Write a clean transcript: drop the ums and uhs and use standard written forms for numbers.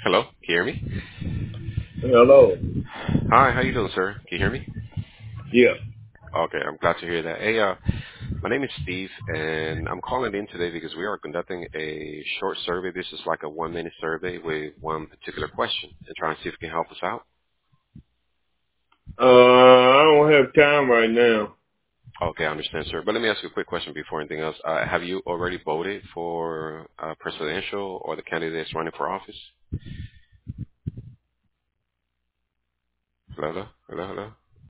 Hello, can you hear me? Hello. Hi, how you doing, sir? Can you hear me? Yeah. Okay, I'm glad to hear that. Hey, my name is Steve, and I'm calling in today because we are conducting a short survey. This is like a 1-minute survey with one particular question and trying to see if it can help us out. I don't have time right now. Okay, I understand, sir. But let me ask you a quick question before anything else. Have you already voted for presidential or the candidates running for office? Hello, hello, hello, hello.